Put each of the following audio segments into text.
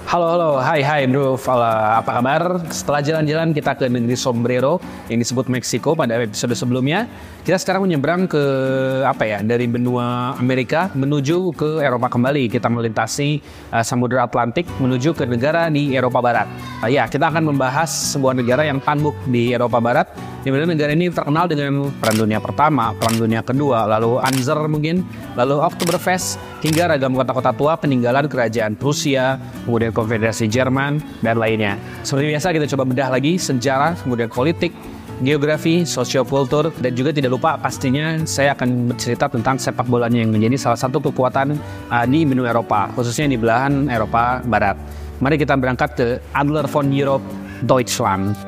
Halo, hai bro, apa kabar? Setelah jalan-jalan kita ke negeri Sombrero yang disebut Meksiko pada episode sebelumnya, kita sekarang menyeberang ke dari benua Amerika menuju ke Eropa kembali. Kita melintasi Samudra Atlantik menuju ke negara di Eropa Barat. Kita akan membahas sebuah negara yang tangguh di Eropa Barat, di mana negara ini terkenal dengan Perang Dunia Pertama, Perang Dunia Kedua, lalu Anzer mungkin, lalu Oktoberfest, hingga ragam kota-kota tua peninggalan kerajaan Prusia, kemudian Konfederasi Jerman, dan lainnya. Seperti biasa kita coba bedah lagi sejarah, kemudian politik, geografi, sosiokultur, dan juga tidak lupa pastinya saya akan bercerita tentang sepak bolanya yang menjadi salah satu kekuatan di benua Eropa, khususnya di belahan Eropa Barat. Mari kita berangkat ke Adler von Europe, Deutschland.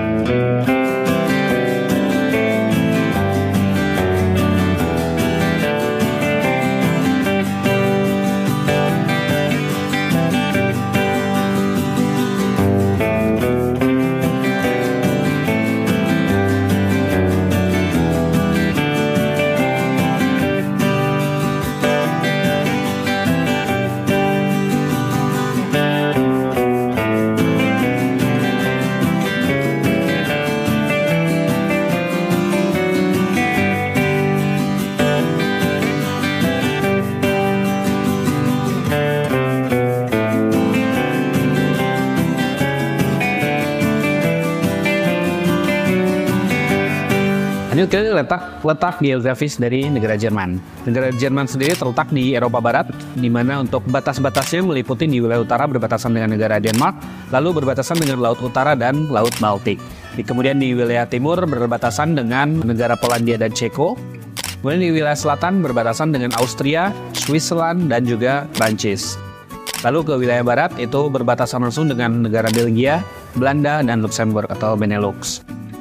Lanjut ke letak geografis dari negara Jerman. Negara Jerman sendiri terletak di Eropa Barat, di mana untuk batas-batasnya meliputi di wilayah utara berbatasan dengan negara Denmark, lalu berbatasan dengan Laut Utara dan Laut Baltik. Kemudian di wilayah timur berbatasan dengan negara Polandia dan Ceko. Kemudian di wilayah selatan berbatasan dengan Austria, Switzerland, dan juga Prancis. Lalu ke wilayah barat itu berbatasan langsung dengan negara Belgia, Belanda, dan Luxembourg atau Benelux.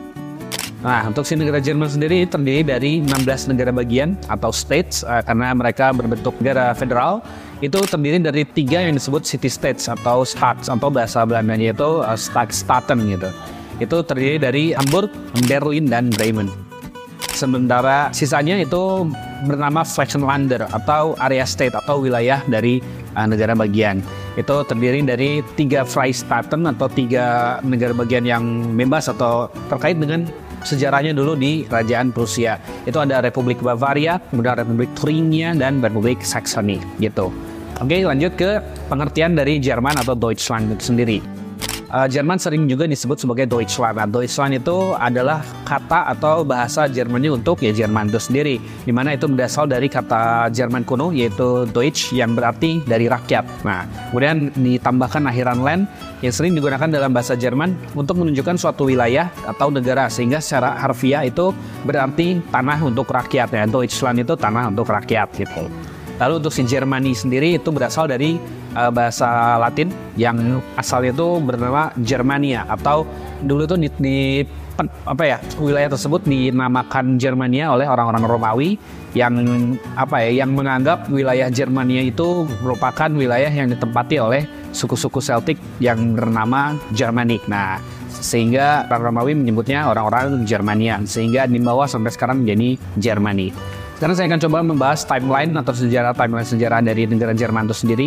Nah, untuk si negara Jerman sendiri terdiri dari 16 negara bagian atau states, karena mereka berbentuk negara federal. Itu terdiri dari 3 yang disebut city states atau staats, atau bahasa Belandanya itu Staten gitu. Itu terdiri dari Hamburg, Berlin, dan Bremen. Sementara sisanya itu bernama Flächenländer atau area state atau wilayah dari negara bagian. Itu terdiri dari 3 Freistaaten atau 3 negara bagian yang bebas atau terkait dengan sejarahnya dulu di Kerajaan Prusia. Itu ada Republik Bavaria, kemudian Republik Thuringia, dan Republik Saxony gitu. Oke, lanjut ke pengertian dari Jerman atau Deutschland itu sendiri. Jerman sering juga disebut sebagai Deutschland. Nah, Deutschland itu adalah kata atau bahasa Jermannya untuk Jerman itu sendiri, di mana itu berasal dari kata Jerman kuno yaitu Deutsch yang berarti dari rakyat. Nah, kemudian ditambahkan akhiran land yang sering digunakan dalam bahasa Jerman untuk menunjukkan suatu wilayah atau negara, sehingga secara harfiah itu berarti tanah untuk rakyat ya. Deutschland itu tanah untuk rakyat gitu. Lalu untuk si Germany sendiri itu berasal dari bahasa Latin yang asalnya itu bernama Germania, atau dulu itu wilayah tersebut dinamakan Germania oleh orang-orang Romawi yang menganggap wilayah Germania itu merupakan wilayah yang ditempati oleh suku-suku Celtic yang bernama Germanic. Nah, sehingga orang Romawi menyebutnya orang-orang Germania, sehingga dibawa sampai sekarang menjadi Germany. Sekarang saya akan coba membahas timeline atau timeline sejarah dari negara Jerman itu sendiri.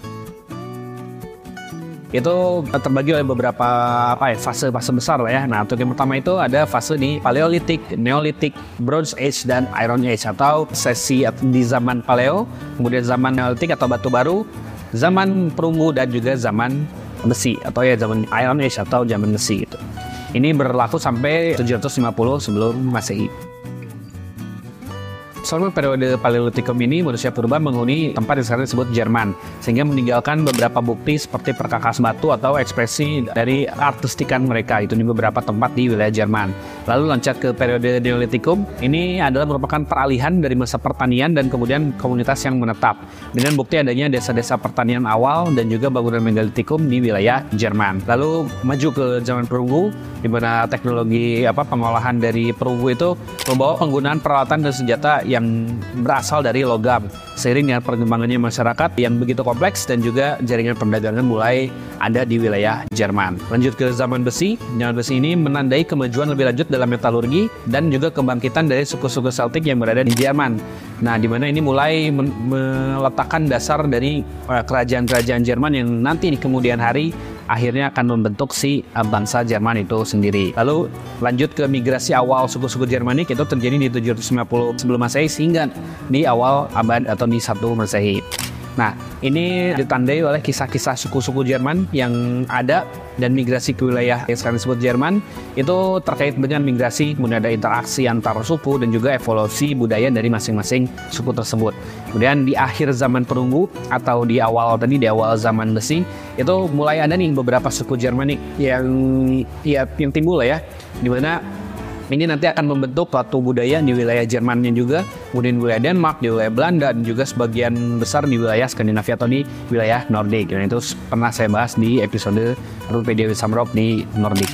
Itu terbagi oleh beberapa fase-fase besar lah ya. Nah, untuk yang pertama itu ada fase di Paleolitik, Neolitik, Bronze Age, dan Iron Age atau sesi di zaman Paleo, kemudian zaman Neolitik atau Batu Baru, zaman Perunggu, dan juga zaman Besi atau zaman Iron Age atau zaman Besi gitu. Ini berlaku sampai 750 sebelum Masehi. Selama periode Paleolitikum ini, manusia purba menghuni tempat yang sekarang disebut Jerman, sehingga meninggalkan beberapa bukti seperti perkakas batu atau ekspresi dari artistikan mereka itu di beberapa tempat di wilayah Jerman. Lalu loncat ke periode Neolitikum, ini adalah merupakan peralihan dari masa pertanian dan kemudian komunitas yang menetap, dengan bukti adanya desa-desa pertanian awal dan juga bangunan megalitikum di wilayah Jerman. Lalu maju ke zaman Perunggu, di mana teknologi pengolahan dari Perunggu itu membawa penggunaan peralatan dan senjata yang berasal dari logam, seiring dengan perkembangannya masyarakat yang begitu kompleks dan juga jaringan perdagangan mulai ada di wilayah Jerman. Lanjut ke zaman besi. Zaman besi ini menandai kemajuan lebih lanjut dalam metalurgi dan juga kebangkitan dari suku-suku Celtic yang berada di Jerman. Nah, di mana ini mulai meletakkan dasar dari kerajaan-kerajaan Jerman yang nanti di kemudian hari akhirnya akan membentuk si bangsa Jerman itu sendiri. Lalu lanjut ke migrasi awal suku-suku Germanik itu terjadi di 750 sebelum Masehi hingga di awal abad atau di 1 Masehi. Nah, ini ditandai oleh kisah-kisah suku-suku Jerman yang ada dan migrasi ke wilayah yang sekarang disebut Jerman itu terkait dengan migrasi, kemudian ada interaksi antar suku dan juga evolusi budaya dari masing-masing suku tersebut. Kemudian di akhir zaman perunggu atau di awal zaman besi itu mulai ada nih beberapa suku Germanik yang timbul ya, di mana ini nanti akan membentuk suatu budaya di wilayah Jermannya juga, kemudian di wilayah Denmark, di wilayah Belanda, dan juga sebagian besar di wilayah Skandinavia atau di wilayah Nordik. Dan itu pernah saya bahas di episode Rupedia Samrop di Nordik.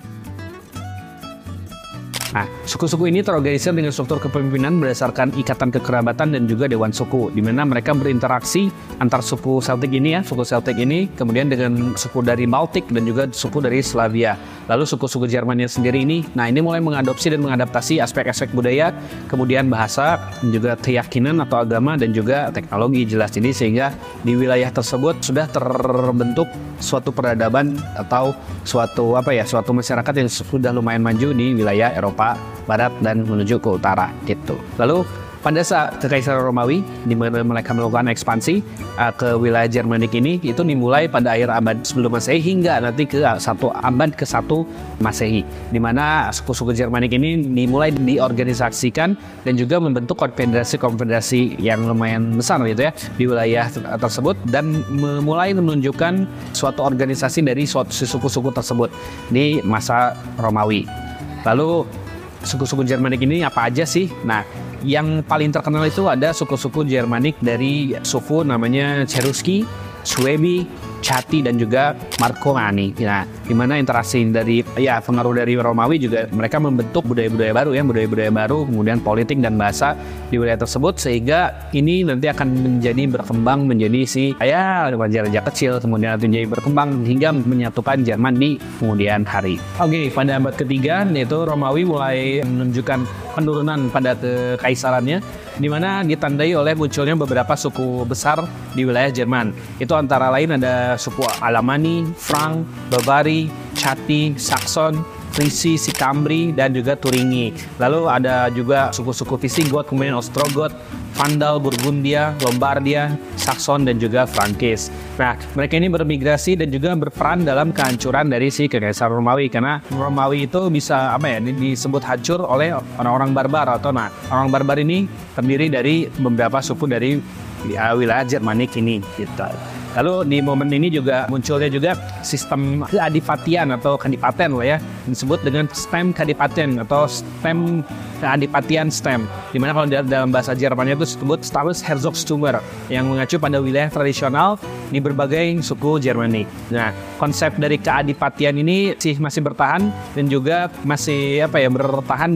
Nah, suku-suku ini terorganisir dengan struktur kepemimpinan berdasarkan ikatan kekerabatan dan juga dewan suku, di mana mereka berinteraksi antar suku Celtic ini suku Celtic ini, kemudian dengan suku dari Baltik dan juga suku dari Slavia. Lalu suku-suku Jermannya sendiri ini, nah ini mulai mengadopsi dan mengadaptasi aspek-aspek budaya, kemudian bahasa, dan juga keyakinan atau agama, dan juga teknologi jelas ini, sehingga di wilayah tersebut sudah terbentuk suatu peradaban atau suatu masyarakat yang sudah lumayan maju di wilayah Eropa Barat dan menuju ke utara gitu. Lalu pada saat Kekaisaran Romawi di mana mereka melakukan ekspansi ke wilayah Germanik ini itu dimulai pada akhir abad sebelum Masehi hingga nanti ke abad ke-1 Masehi, di mana suku-suku Germanik ini dimulai diorganisasikan dan juga membentuk konfederasi yang lumayan besar gitu ya di wilayah tersebut, dan mulai menunjukkan suatu organisasi dari suatu suku-suku tersebut di masa Romawi. Lalu suku-suku Germanik ini apa aja sih? Nah, yang paling terkenal itu ada suku-suku Germanik dari suku namanya Cherusci, Suebi, Chatti, dan juga Marcomanni. Nah, di mana interaksi dari pengaruh dari Romawi juga mereka membentuk budaya-budaya baru, kemudian politik dan bahasa di wilayah tersebut, sehingga ini nanti akan berkembang menjadi raja-raja kecil, kemudian nanti menjadi berkembang hingga menyatukan Jerman di kemudian hari. Oke, pada abad ketiga yaitu Romawi mulai menunjukkan penurunan pada kekaisarannya, di mana ditandai oleh munculnya beberapa suku besar di wilayah Jerman. Itu antara lain ada suku Alemanni, Frank, Bavari, Chatti, Saxon, Frisi, Sicambri, dan juga Turingi. Lalu ada juga suku-suku Visigoth, kemudian Ostrogoth, Vandal, Burgundia, Lombardia, Saxon, dan juga Frankis. Nah, mereka ini bermigrasi dan juga berperan dalam kehancuran dari si Kekaisaran Romawi, karena Romawi itu bisa disebut hancur oleh orang-orang barbar orang barbar ini terdiri dari beberapa suku dari wilayah Germanik ini gitu. Lalu di momen ini juga munculnya juga sistem keadipatian atau kadipaten disebut dengan stem kadipaten atau stem keadipatian stem, dimana kalau dalam bahasa Jermannya itu disebut Stammesherzogtümer yang mengacu pada wilayah tradisional di berbagai suku Germanik. Nah, konsep dari keadipatian ini masih bertahan dan juga masih bertahan di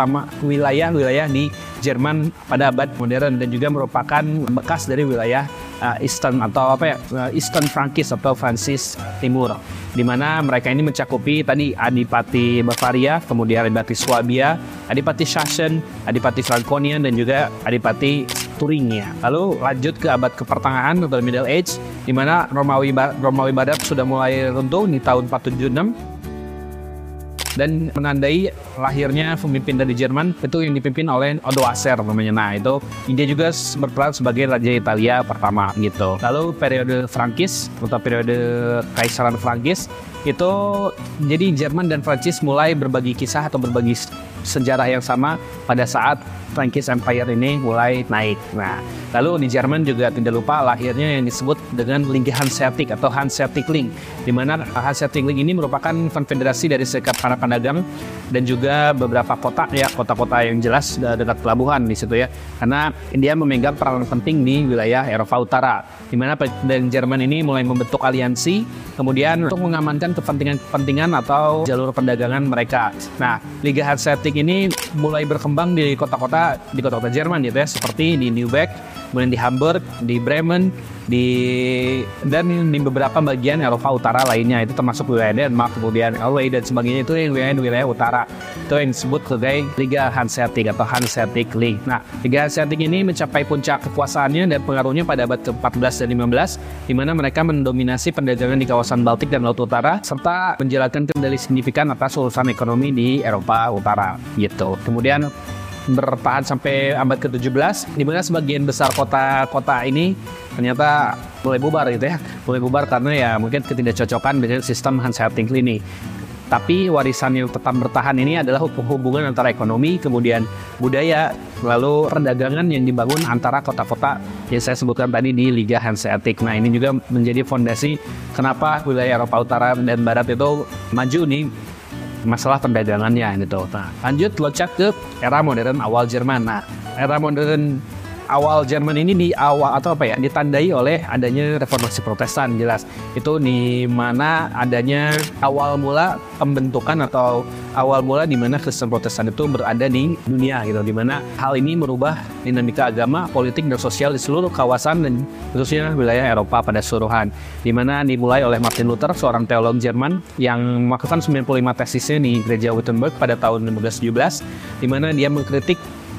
wilayah di Jerman pada abad modern, dan juga merupakan bekas dari wilayah Eastern atau Eastern Frankis atau Francis Timur, di mana mereka ini mencakupi tadi Adipati Bavaria, kemudian Adipati Swabia, Adipati Sachsen, Adipati Franconian, dan juga Adipati Thuringia. Lalu lanjut ke abad kepertengahan atau Middle Age, di mana Romawi Barat sudah mulai runtuh di tahun 476 dan menandai lahirnya pemimpin dari Jerman itu yang dipimpin oleh Odoacer namanya. Nah, itu dia juga berperan sebagai Raja Italia pertama gitu. Lalu periode Frankis atau periode Kaisaran Frankis itu jadi Jerman dan Prancis mulai berbagi kisah atau berbagi sejarah yang sama pada saat Frankish Empire ini mulai naik. Nah, lalu di Jerman juga tidak lupa lahirnya yang disebut dengan Liga Hanseatic atau Hanseatic League, di mana Hanseatic League ini merupakan konfederasi dari serikat para pedagang dan juga beberapa kota-kota yang jelas dekat pelabuhan di situ ya, karena India memegang peran penting di wilayah Eropa Utara, di mana dan Jerman ini mulai membentuk aliansi kemudian untuk mengamankan kepentingan atau jalur perdagangan mereka. Nah, Liga Hanseatic ini mulai berkembang di kota-kota Jerman gitu ya, seperti di Lübeck, kemudian di Hamburg, di Bremen, dan di beberapa bagian Eropa Utara lainnya, itu termasuk wilayah Denmark, kemudian Norway dan sebagainya. Itu yang wilayah utara, itu yang disebut sebagai Liga Hanseatic atau Hanseatic League. Nah, Liga Hanseatic ini mencapai puncak kekuasaannya dan pengaruhnya pada abad ke-14 dan 15, di mana mereka mendominasi perdagangan di kawasan Baltik dan Laut Utara, serta menjalankan kendali signifikan atas urusan ekonomi di Eropa Utara gitu. Kemudian bertahan sampai abad ke-17, di mana sebagian besar kota-kota ini ternyata mulai bubar gitu ya. Mulai bubar karena ya mungkin ketidakcocokan dengan sistem Hanseatic ini. Tapi warisan yang tetap bertahan ini adalah hubungan antara ekonomi, kemudian budaya, lalu perdagangan yang dibangun antara kota-kota yang saya sebutkan tadi di Liga Hanseatic. Nah, ini juga menjadi fondasi kenapa wilayah Eropa Utara dan Barat itu maju nih masalah perdagangannya gitu. Nah, lanjut loncat ke era modern awal Jerman. Nah, era modern awal Jerman ini ditandai oleh adanya reformasi Protestan, jelas. Itu di mana adanya awal mula pembentukan atau awal mula di mana Kristen Protestan itu berada di dunia gitu, di mana hal ini merubah dinamika agama, politik dan sosial di seluruh kawasan dan khususnya wilayah Eropa pada keseluruhan. Di mana dimulai oleh Martin Luther, seorang teolog Jerman yang melakukan 95 tesisnya di gereja Wittenberg pada tahun 1517, di mana dia mengkritik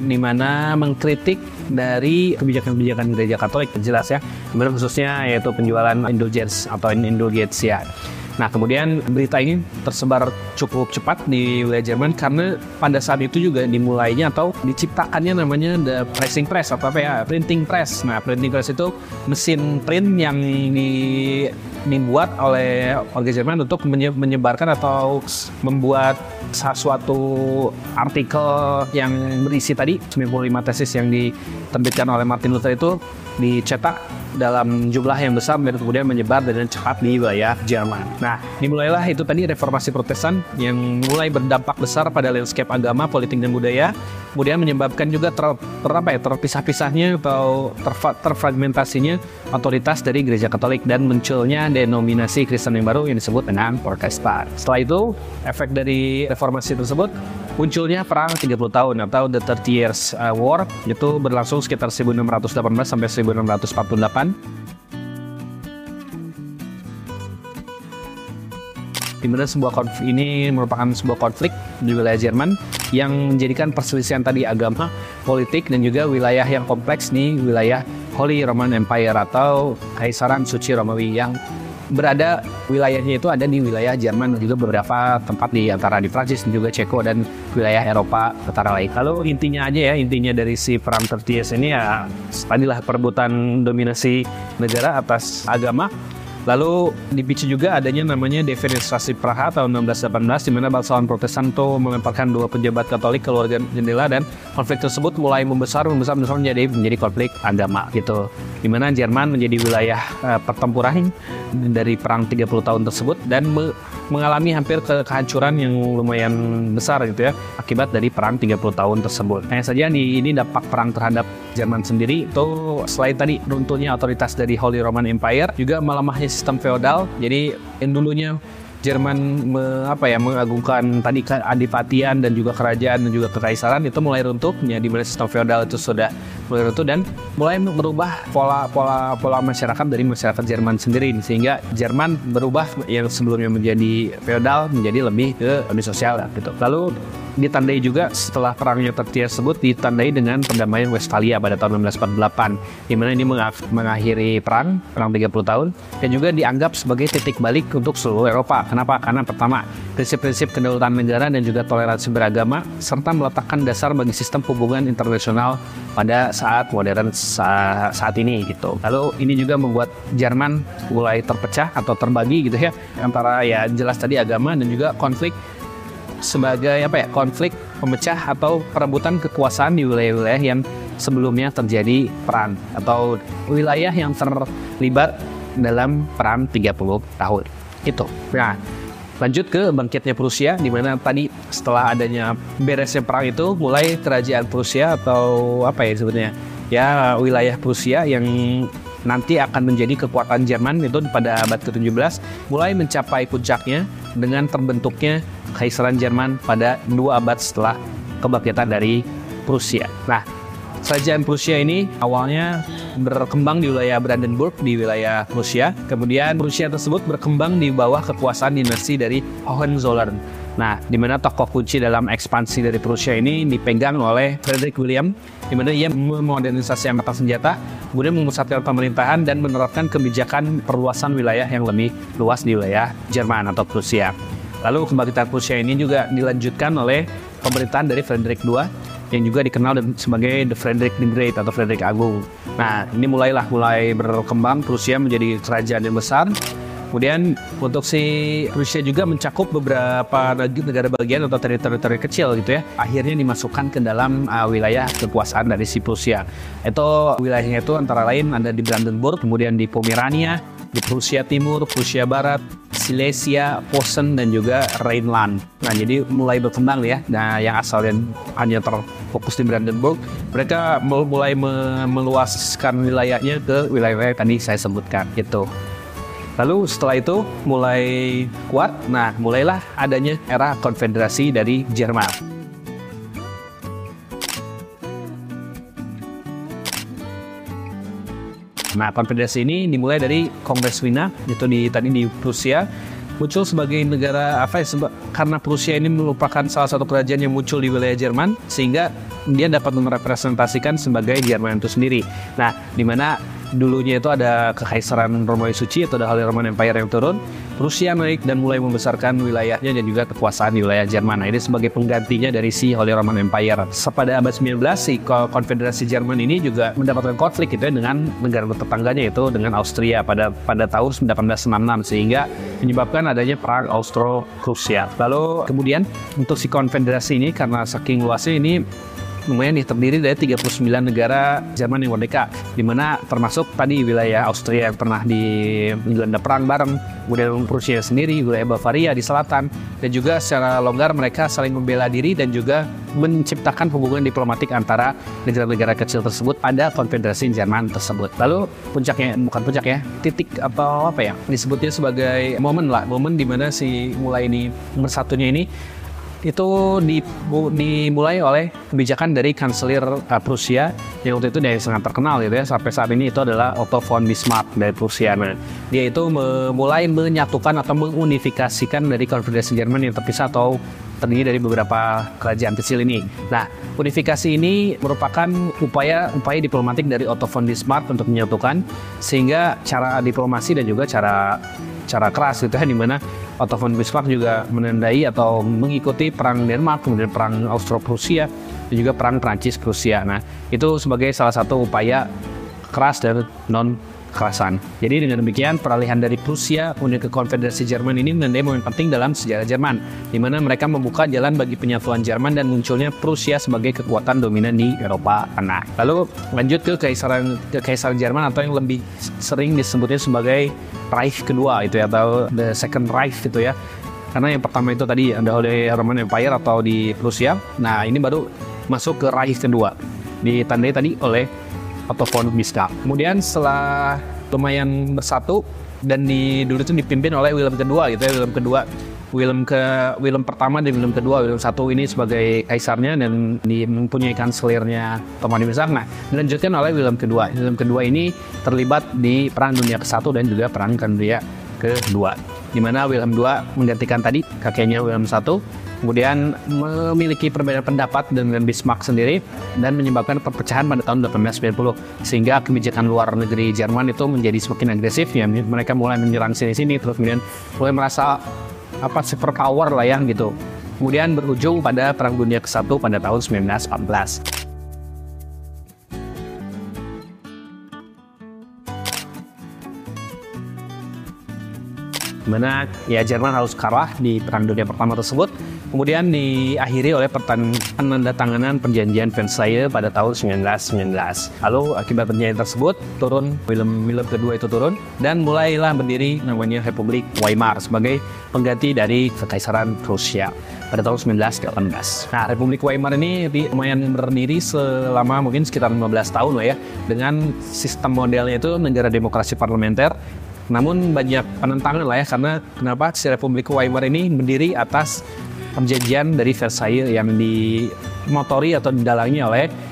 dari kebijakan-kebijakan gereja Katolik, jelas ya, dimana khususnya yaitu penjualan indulgence atau indulgensia. Nah, kemudian berita ini tersebar cukup cepat di wilayah Jerman karena pada saat itu juga dimulainya atau diciptakannya namanya the printing press atau printing press. Nah, printing press itu mesin print yang dibuat oleh warga Jerman untuk menyebarkan atau membuat sesuatu artikel yang berisi tadi 95 tesis yang diterbitkan oleh Martin Luther itu dicetak dalam jumlah yang besar dan kemudian menyebar dengan cepat di wilayah Jerman. Nah, dimulailah itu tadi reformasi Protestan yang mulai berdampak besar pada landscape agama, politik dan budaya, kemudian menyebabkan juga terpisah-pisahnya atau terfragmentasinya otoritas dari gereja Katolik dan munculnya denominasi Kristen yang baru yang disebut dengan Protestan. Setelah itu, efek dari reformasi tersebut munculnya perang 30 tahun atau The 30 Years War, itu berlangsung sekitar 1618 sampai 1648. Di mana ini merupakan sebuah konflik di wilayah Jerman yang menjadikan perselisihan tadi agama, politik dan juga wilayah yang kompleks nih, wilayah Holy Roman Empire atau Kaisaran Suci Romawi yang berada wilayahnya itu ada di wilayah Jerman dan juga beberapa tempat di antara di Prancis dan juga Ceko dan wilayah Eropa Utara lain. Lalu intinya dari si perang 30 Years ini ya tadilah perebutan dominasi negara atas agama. Lalu dipicu juga adanya namanya Defenestrasi Praha tahun 1618 di mana bangsawan Protestan itu melemparkan 2 pejabat Katolik keluar jendela dan konflik tersebut mulai membesar menjadi konflik agama gitu. Di mana Jerman menjadi wilayah pertempuran dari perang 30 tahun tersebut dan mengalami hampir kehancuran yang lumayan besar gitu ya akibat dari perang 30 tahun tersebut. Hanya saja ini dampak perang terhadap Jerman sendiri itu selain tadi runtuhnya otoritas dari Holy Roman Empire juga melemahnya sistem feodal. Jadi yang dulunya Jerman mengagungkan tadi keadipatian dan juga kerajaan dan juga kekaisaran itu mulai runtuh, di mana sistem feodal itu sudah mulai runtuh dan mulai merubah pola masyarakat dari masyarakat Jerman sendiri, sehingga Jerman berubah yang sebelumnya menjadi feodal menjadi lebih ke sosial gitu. Lalu ditandai juga setelah perangnya tersebut ditandai dengan perdamaian Westphalia pada tahun 1648, di mana ini mengakhiri perang 30 tahun dan juga dianggap sebagai titik balik untuk seluruh Eropa. Kenapa? Karena pertama, prinsip-prinsip kedaulatan negara dan juga toleransi beragama serta meletakkan dasar bagi sistem hubungan internasional pada saat modern saat ini gitu. Lalu ini juga membuat Jerman mulai terpecah atau terbagi gitu ya antara ya jelas tadi agama dan juga konflik sebagai konflik pemecah atau perebutan kekuasaan di wilayah-wilayah yang sebelumnya terjadi perang atau wilayah yang terlibat dalam perang 30 tahun itu. Nah, lanjut ke bangkitnya Prusia, di mana tadi setelah adanya beresnya perang itu mulai kerajaan Prusia atau sebetulnya wilayah Prusia yang nanti akan menjadi kekuatan Jerman itu pada abad ke-17 mulai mencapai puncaknya dengan terbentuknya Kaisaran Jerman pada 2 abad setelah kebangkitan dari Prusia. Nah, Kerajaan Prusia ini awalnya berkembang di wilayah Brandenburg di wilayah Prusia. Kemudian Prusia tersebut berkembang di bawah kekuasaan dinasti dari Hohenzollern. Nah, di mana tokoh kunci dalam ekspansi dari Prusia ini dipegang oleh Frederick William, di mana ia memodernisasi angkatan senjata, kemudian memusatkan pemerintahan dan menerapkan kebijakan perluasan wilayah yang lebih luas di wilayah Jerman atau Prusia. Lalu kebangkitan Prusia ini juga dilanjutkan oleh pemerintahan dari Frederick II yang juga dikenal sebagai The Frederick the Great atau Frederick Agung. Nah, ini mulai berkembang Prusia menjadi kerajaan yang besar. Kemudian untuk si Prusia juga mencakup beberapa negara bagian atau teritori kecil gitu ya. Akhirnya dimasukkan ke dalam wilayah kekuasaan dari si Prusia. Itu wilayahnya itu antara lain ada di Brandenburg, kemudian di Pomerania, di Prusia Timur, Prusia Barat, Silesia, Posen, dan juga Rhineland. Nah, jadi mulai berkembang ya. Nah, yang asalnya hanya terfokus di Brandenburg, mereka mulai meluaskan wilayahnya ke wilayah-wilayah tadi saya sebutkan gitu. Lalu setelah itu mulai kuat, nah mulailah adanya era konfederasi dari Jerman. Nah, konfederasi ini dimulai dari Kongres Wina, itu tadi di Prusia, muncul sebagai negara karena Prusia ini merupakan salah satu kerajaan yang muncul di wilayah Jerman, sehingga dia dapat merepresentasikan sebagai Jerman itu sendiri. Nah, di mana dulunya itu ada Kekaisaran Romawi Suci atau the Holy Roman Empire yang turun, Rusia naik dan mulai membesarkan wilayahnya dan juga kekuasaan di wilayah Jerman. Nah, ini sebagai penggantinya dari si Holy Roman Empire. Pada abad 19, si Konfederasi Jerman ini juga mendapatkan konflik gitu ya dengan negara tetangganya yaitu dengan Austria pada tahun 1866 sehingga menyebabkan adanya perang Austro-Prusia. Lalu kemudian untuk si konfederasi ini karena saking luasnya ini lumayan terdiri dari 39 negara Jerman yang merdeka, di mana termasuk tadi wilayah Austria yang pernah dilanda perang bareng, kemudian Prusia sendiri, wilayah Bavaria di selatan, dan juga secara longgar mereka saling membela diri dan juga menciptakan hubungan diplomatik antara negara-negara kecil tersebut pada konfederasi Jerman tersebut. Lalu titik atau disebutnya sebagai momen di mana si mulai ini bersatunya ini itu dimulai oleh kebijakan dari kanselir Prusia yang waktu itu dia sangat terkenal gitu ya sampai saat ini, itu adalah Otto von Bismarck dari Prusia. Nah, dia itu mulai menyatukan atau mengunifikasikan dari konfederasi Jerman yang terpisah atau terdiri dari beberapa kerajaan kecil ini. Nah, unifikasi ini merupakan upaya diplomatik dari Otto von Bismarck untuk menyatukan, sehingga cara diplomasi dan juga cara keras gitu ya, di mana Otto von Bismarck juga menandai atau mengikuti perang Denmark, kemudian perang Austro-Prusia, dan juga perang Prancis-Prusia. Nah, itu sebagai salah satu upaya keras dan non-kekerasan. Jadi dengan demikian peralihan dari Prusia kemudian ke Konfederasi Jerman ini menandai momen penting dalam sejarah Jerman, di mana mereka membuka jalan bagi penyatuan Jerman dan munculnya Prusia sebagai kekuatan dominan di Eropa Tengah. Lalu lanjut ke Kekaisaran Jerman atau yang lebih sering disebutnya sebagai Reich kedua itu ya, atau the Second Reich gitu ya. Karena yang pertama itu tadi ada Holy Roman Empire atau di Prusia. Nah, ini baru masuk ke Reich kedua, ditandai tadi oleh Otto von Bismarck. Kemudian setelah lumayan bersatu dan dulu itu dipimpin oleh William kedua gitu ya, William pertama dan William kedua, William I ini sebagai kaisarnya dan mempunyai kanselirnya Otto von Bismarck. Nah, dilanjutkan oleh William kedua. William kedua ini terlibat di Perang Dunia ke-1 dan juga Perang Dunia ke-2, di mana William II menggantikan tadi kakeknya William I, kemudian memiliki perbedaan pendapat dengan Bismarck sendiri dan menyebabkan perpecahan pada tahun 1890, sehingga kebijakan luar negeri Jerman itu menjadi semakin agresif ya. Mereka mulai menyerang sini-sini, terus kemudian mulai merasa superpower lah ya gitu. Kemudian berujung pada Perang Dunia ke-1 pada tahun 1914. Dimana ya Jerman harus kalah di Perang Dunia Pertama tersebut, kemudian diakhiri oleh penandatanganan perjanjian Versailles pada tahun 1919. Lalu akibat perjanjian tersebut William kedua itu turun dan mulailah berdiri namanya Republik Weimar sebagai pengganti dari Kekaisaran Prusia pada tahun 1918. Nah, Republik Weimar ini lumayan berdiri selama mungkin sekitar 15 tahun lah ya, dengan sistem modelnya itu negara demokrasi parlementer. Namun banyak penentangan lah ya, karena kenapa si Republik Weimar ini berdiri atas perjanjian dari Versailles yang dimotori atau didalangi oleh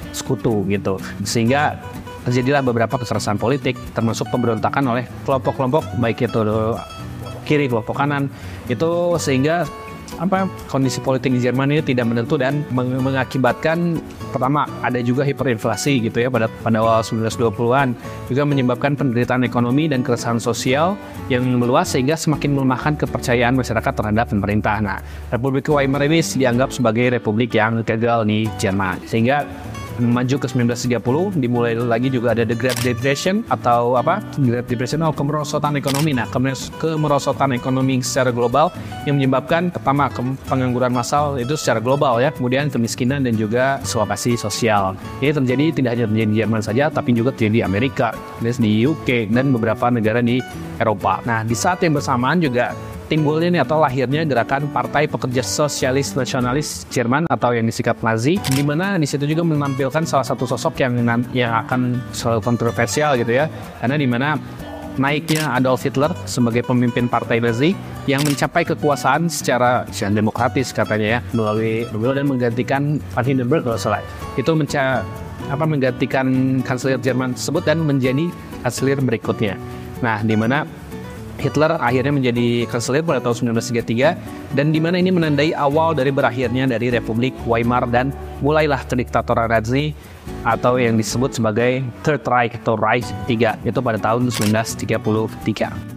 sekutu gitu. Sehingga terjadilah beberapa kekerasan politik, termasuk pemberontakan oleh kelompok-kelompok baik itu kiri, kelompok kanan, itu sehingga kondisi politik di Jerman ini tidak menentu dan mengakibatkan pertama ada juga hiperinflasi gitu ya pada awal 1920-an, juga menyebabkan penderitaan ekonomi dan keresahan sosial yang meluas sehingga semakin melemahkan kepercayaan masyarakat terhadap pemerintah. Nah, Republik Weimar ini dianggap sebagai republik yang gagal di Jerman, sehingga maju ke 1930 dimulai lagi juga ada The Great Depression atau Great Depression atau kemerosotan ekonomi. Nah, kemerosotan ekonomi secara global yang menyebabkan pertama pengangguran massal itu secara global ya, kemudian kemiskinan dan juga isolasi sosial. Ini terjadi tidak hanya terjadi di Jerman saja, tapi juga terjadi di Amerika, di UK dan beberapa negara di Eropa. Nah, di saat yang bersamaan juga timbulnya nih atau lahirnya gerakan Partai Pekerja Sosialis Nasionalis Jerman atau yang disingkat Nazi, di mana di situ juga menampilkan salah satu sosok yang akan selalu kontroversial gitu ya, karena di mana naiknya Adolf Hitler sebagai pemimpin partai Nazi yang mencapai kekuasaan secara demokratis katanya ya, melalui pemilu dan menggantikan Von Hindenburg kalau salah. Itu menggantikan kanselir Jerman tersebut dan menjadi kanselir berikutnya. Nah, di mana Hitler akhirnya menjadi kanselir pada tahun 1933 dan di mana ini menandai awal dari berakhirnya dari Republik Weimar dan mulailah kediktatoran Nazi atau yang disebut sebagai Third Reich atau Reich III itu pada tahun 1933.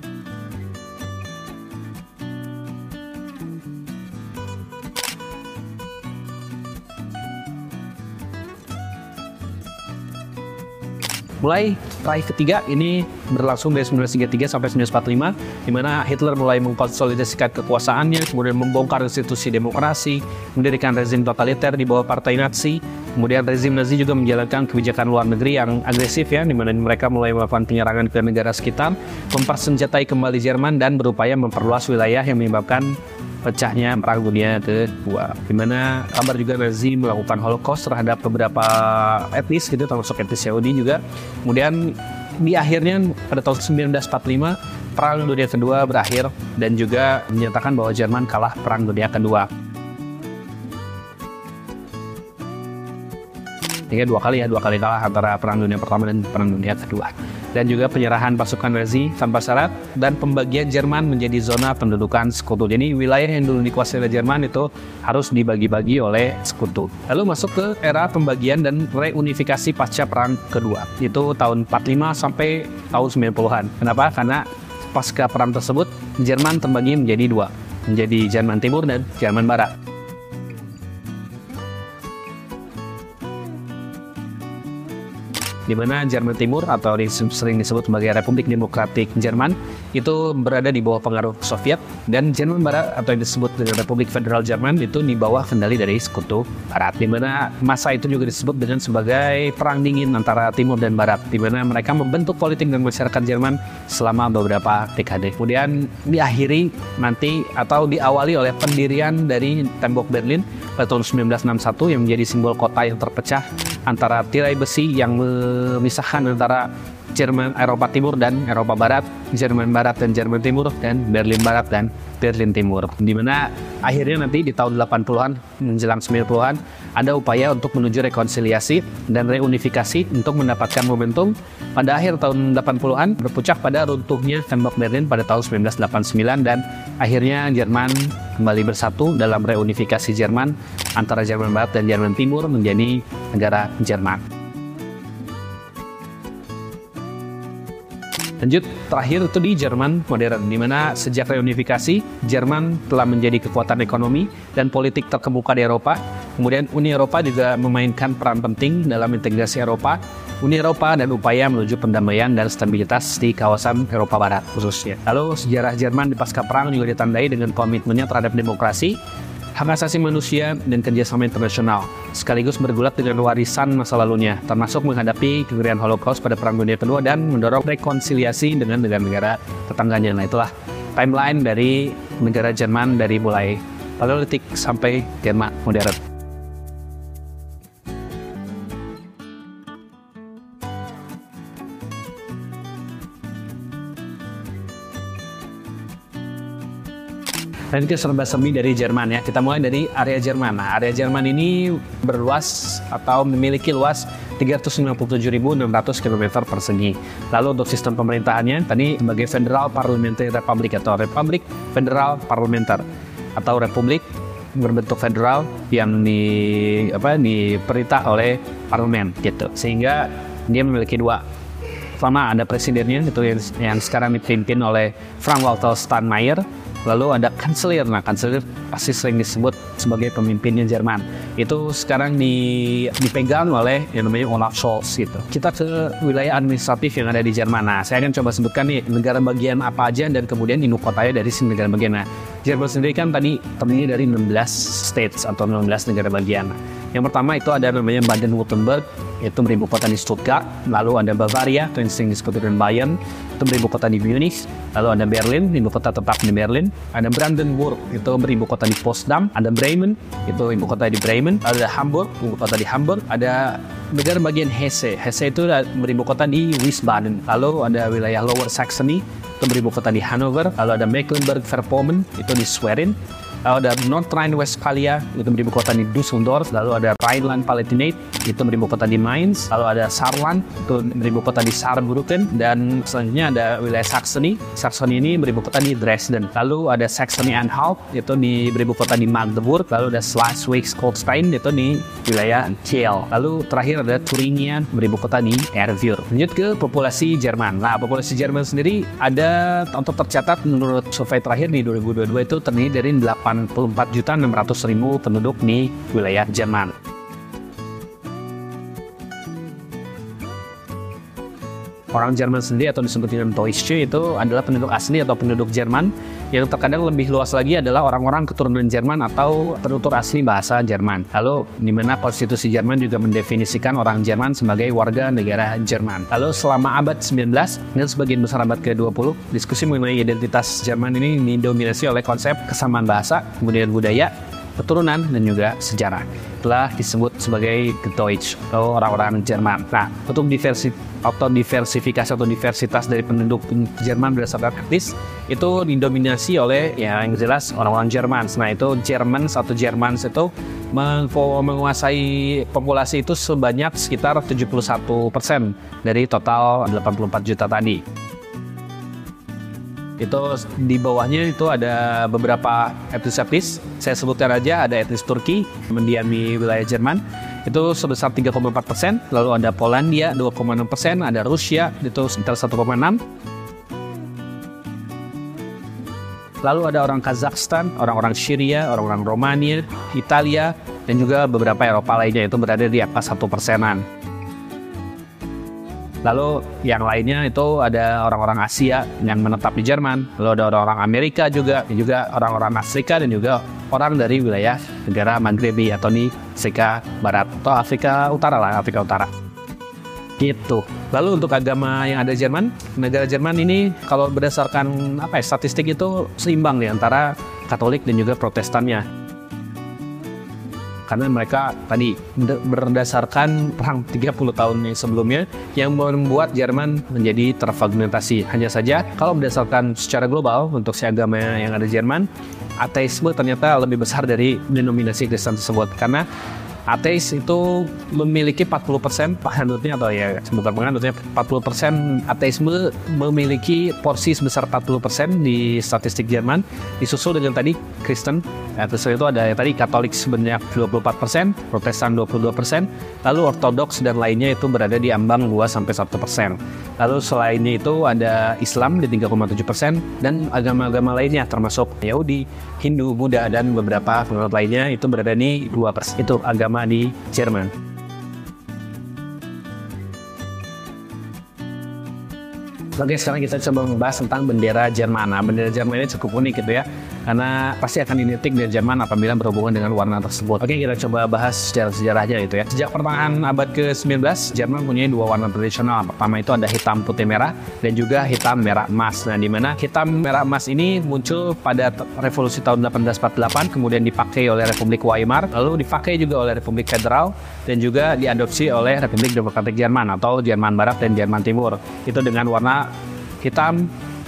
Mulai Reich ketiga ini berlangsung dari 1933 sampai 1945, di mana Hitler mulai mengkonsolidasikan kekuasaannya, kemudian membongkar institusi demokrasi, mendirikan rezim totaliter di bawah partai Nazi. Kemudian rezim Nazi juga menjalankan kebijakan luar negeri yang agresif ya, di mana mereka mulai melakukan penyerangan ke negara sekitar, mempersenjatai kembali Jerman dan berupaya memperluas wilayah yang menyebabkan pecahnya Perang Dunia Kedua, di mana kabar juga Nazi melakukan Holocaust terhadap beberapa etnis gitu, termasuk etnis Yahudi juga. Kemudian di akhirnya pada tahun 1945 Perang Dunia Kedua berakhir dan juga menyatakan bahwa Jerman kalah Perang Dunia Kedua. Hingga dua kali kalah antara Perang Dunia Pertama dan Perang Dunia Kedua. Dan juga penyerahan pasukan Nazi tanpa syarat dan pembagian Jerman menjadi zona pendudukan sekutu. Jadi wilayah yang dulu dikuasai oleh Jerman itu harus dibagi-bagi oleh sekutu. Lalu masuk ke era pembagian dan reunifikasi pasca Perang Kedua. Itu tahun 45 sampai tahun 90-an. Kenapa? Karena pasca perang tersebut Jerman terbagi menjadi dua, menjadi Jerman Timur dan Jerman Barat. Di mana Jerman Timur atau sering disebut sebagai Republik Demokratik Jerman itu berada di bawah pengaruh Soviet, dan Jerman Barat atau yang disebut dengan Republik Federal Jerman itu di bawah kendali dari Sekutu Barat. Di mana masa itu juga disebut dengan sebagai perang dingin antara Timur dan Barat, di mana mereka membentuk politik dan masyarakat Jerman selama beberapa dekade. Kemudian diakhiri nanti atau diawali oleh pendirian dari Tembok Berlin pada tahun 1961 yang menjadi simbol kota yang terpecah antara tirai besi yang memisahkan antara Jerman Eropa Timur dan Eropa Barat, Jerman Barat dan Jerman Timur, dan Berlin Barat dan Berlin Timur. Di mana akhirnya nanti di tahun 80-an menjelang 90-an ada upaya untuk menuju rekonsiliasi dan reunifikasi untuk mendapatkan momentum. Pada akhir tahun 80-an berpuncak pada runtuhnya Tembok Berlin pada tahun 1989 dan akhirnya Jerman kembali bersatu dalam reunifikasi Jerman antara Jerman Barat dan Jerman Timur menjadi negara Jerman. Lanjut, terakhir itu di Jerman modern, di mana sejak reunifikasi, Jerman telah menjadi kekuatan ekonomi dan politik terkemuka di Eropa. Kemudian Uni Eropa juga memainkan peran penting dalam integrasi Eropa, Uni Eropa dan upaya menuju pendamaian dan stabilitas di kawasan Eropa Barat khususnya. Lalu sejarah Jerman di pasca perang juga ditandai dengan komitmennya terhadap demokrasi, hak asasi manusia, dan kerjasama internasional, sekaligus bergulat dengan warisan masa lalunya, termasuk menghadapi kengerian Holocaust pada Perang Dunia Kedua dan mendorong rekonsiliasi dengan negara-negara tetangganya. Nah, itulah timeline dari negara Jerman dari mulai Paleolitik sampai Jerman modern. Dan itu serba-serbi dari Jerman ya. Kita mulai dari area Jerman. Nah, area Jerman ini berluas atau memiliki luas 357.600 km persegi. Lalu untuk sistem pemerintahannya tadi sebagai Federal Parliamentary Republic atau Republik Federal Parlementer atau Republik berbentuk federal yang diperintah oleh parlemen gitu. Sehingga dia memiliki dua. Pertama ada presidennya itu yang sekarang dipimpin oleh Frank-Walter Steinmeier. Lalu ada kanselir. Nah, kanselir pasti sering disebut sebagai pemimpinnya Jerman. Itu sekarang dipegang oleh yang namanya Olaf Scholz gitu. Kita ke wilayah administratif yang ada di Jerman. Nah, saya akan coba sebutkan nih negara bagian apa aja dan kemudian ibu kotanya dari negara bagian. Nah, Jerman sendiri kan tadi terdiri dari 16 states atau 16 negara bagian. Yang pertama itu ada namanya Baden-Württemberg, itu beribu kota di Stuttgart. Lalu ada Bavaria, itu yang sering disebut dengan Bayern, itu beribu kota di Munich. Lalu ada Berlin, ibu kota tetap di Berlin. Ada Brandenburg, itu beribu kota di Potsdam. Ada Bremen, itu ibu kota di Bremen. Ada Hamburg, ibu kota di Hamburg. Ada negara bagian Hesse. Hesse itu beribu kota di Wiesbaden. Lalu ada wilayah Lower Saxony, itu beribu kota di Hanover. Lalu ada Mecklenburg-Vorpommern, itu di Schwerin. Lalu ada North Rhine-Westphalia, itu beribu kota di Düsseldorf. Lalu ada Rhineland-Palatinate, itu beribu kota di Mainz. Lalu ada Saarland, itu beribu kota di Saarbrücken. Dan selanjutnya ada wilayah Saxony. Saxony ini beribu kota di Dresden. Lalu ada Saxony-Anhalt, itu di beribu kota di Magdeburg. Lalu ada Schleswig-Holstein, itu di wilayah Kiel. Lalu terakhir ada Thuringia, beribu kota di Erfurt. Lanjut ke populasi Jerman. Nah, populasi Jerman sendiri ada untuk tercatat menurut survei terakhir di 2022 itu terdiri dari 84.600.000 penduduk di wilayah Jerman. Orang Jerman sendiri atau disebut dengan Deutsche itu adalah penduduk asli atau penduduk Jerman. Yang terkadang lebih luas lagi adalah orang-orang keturunan Jerman atau penutur asli bahasa Jerman. Lalu di mana konstitusi Jerman juga mendefinisikan orang Jerman sebagai warga negara Jerman. Lalu selama abad 19 dan sebagian besar abad ke-20, diskusi mengenai identitas Jerman ini didominasi oleh konsep kesamaan bahasa, kemudian budaya, keturunan, dan juga sejarah. Telah disebut sebagai Deutsch atau orang-orang Jerman. Nah, untuk diversifikasi atau diversitas dari penduduk Jerman berdasarkan etnis itu didominasi oleh yang jelas orang-orang Jerman. Nah, itu Germans atau Germans itu menguasai populasi itu sebanyak sekitar 71% dari total 84 juta tadi. Itu di bawahnya itu ada beberapa etnis. Saya sebutkan aja, ada etnis Turki mendiami wilayah Jerman itu sebesar 3,4%. Lalu ada Polandia 2,6%, ada Rusia itu sekitar 1,6%. Lalu ada orang Kazakhstan, orang-orang Syria, orang-orang Romania, Italia, dan juga beberapa Eropa lainnya itu berada di atas 1%-an. Lalu yang lainnya itu ada orang-orang Asia yang menetap di Jerman. Lalu ada orang-orang Amerika juga orang-orang Afrika, dan juga orang dari wilayah negara Maghribi atau di Afrika Barat atau Afrika Utara lah, Afrika Utara. Gitu. Lalu untuk agama yang ada di Jerman, negara Jerman ini kalau berdasarkan statistik itu seimbang di antara Katolik dan juga Protestannya. Karena mereka tadi berdasarkan perang 30 tahun yang sebelumnya yang membuat Jerman menjadi terfragmentasi. Hanya saja kalau berdasarkan secara global untuk si agama yang ada di Jerman, ateisme ternyata lebih besar dari denominasi Kristen tersebut. Karena ateis itu memiliki 40% penganutnya, atau ya bukan penganutnya, 40% ateisme memiliki porsi sebesar 40% di statistik Jerman, disusul dengan tadi Kristen. Kristen itu ada tadi Katolik sebanyak 24%, Protestan 22%, lalu Ortodoks dan lainnya itu berada di ambang 2-1%. Lalu selainnya itu ada Islam di 3,7% dan agama-agama lainnya termasuk Yahudi, Hindu, Buddha, dan beberapa penganut lainnya itu berada di 2%. Itu agama di Jerman. Oke, sekarang kita coba membahas tentang bendera Jerman. Nah, bendera Jerman ini cukup unik gitu ya, karena pasti akan identik dengan Jerman apabila berhubungan dengan warna tersebut. Oke, kita coba bahas sejarah-sejarahnya gitu ya. Sejak pertengahan abad ke-19, Jerman mempunyai dua warna tradisional. Pertama itu ada hitam putih merah dan juga hitam merah emas. Nah, di mana hitam merah emas ini muncul pada revolusi tahun 1848, kemudian dipakai oleh Republik Weimar, lalu dipakai juga oleh Republik Federal, dan juga diadopsi oleh Republik Demokratik Jerman atau Jerman Barat dan Jerman Timur. Itu dengan warna hitam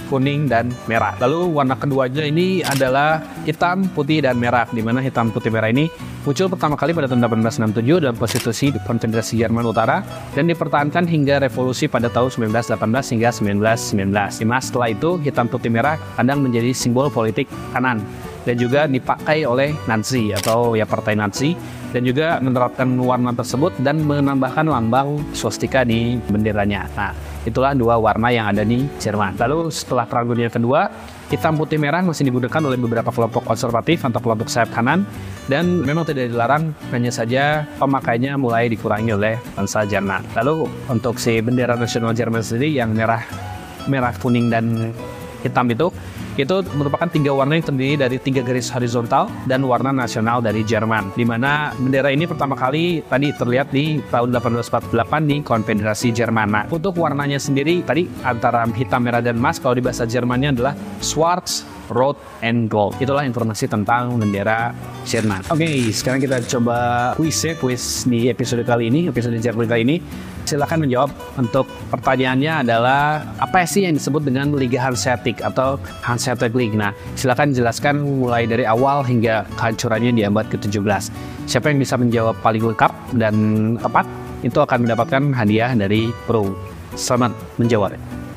kuning, dan merah. Lalu warna keduanya ini adalah hitam, putih, dan merah, di mana hitam, putih, merah ini muncul pertama kali pada tahun 1867 dalam konstitusi Konfederasi Jerman Utara dan dipertahankan hingga revolusi pada tahun 1918 hingga 1919. Dimana setelah itu hitam, putih, merah kadang menjadi simbol politik kanan dan juga dipakai oleh Nazi atau ya partai Nazi, dan juga menerapkan warna tersebut dan menambahkan lambang swastika di benderanya. Nah, itulah dua warna yang ada di Jerman. Lalu setelah Perang Dunia Kedua, hitam, putih, merah masih digunakan oleh beberapa kelompok konservatif atau kelompok sayap kanan, dan memang tidak dilarang, hanya saja pemakainya mulai dikurangi oleh bangsa Jerman. Lalu untuk si bendera nasional Jerman sendiri yang merah, kuning, dan hitam itu merupakan 3 warna yang terdiri dari 3 garis horizontal dan warna nasional dari Jerman, di mana bendera ini pertama kali tadi terlihat di tahun 1848 di Konfederasi Jerman. Nah, untuk warnanya sendiri tadi antara hitam, merah, dan emas, kalau di bahasa Jermannya adalah Schwarz, Rot, and Gold. Itulah informasi tentang bendera Jerman. Oke, sekarang kita coba kuis di episode Jerman kali ini. Silakan menjawab. Untuk pertanyaannya adalah apa sih yang disebut dengan Liga Hanseatic atau Hanseatic League? Nah, silakan jelaskan mulai dari awal hingga kehancurannya di abad ke-17. Siapa yang bisa menjawab paling lengkap dan tepat itu akan mendapatkan hadiah dari Pro. Selamat menjawab.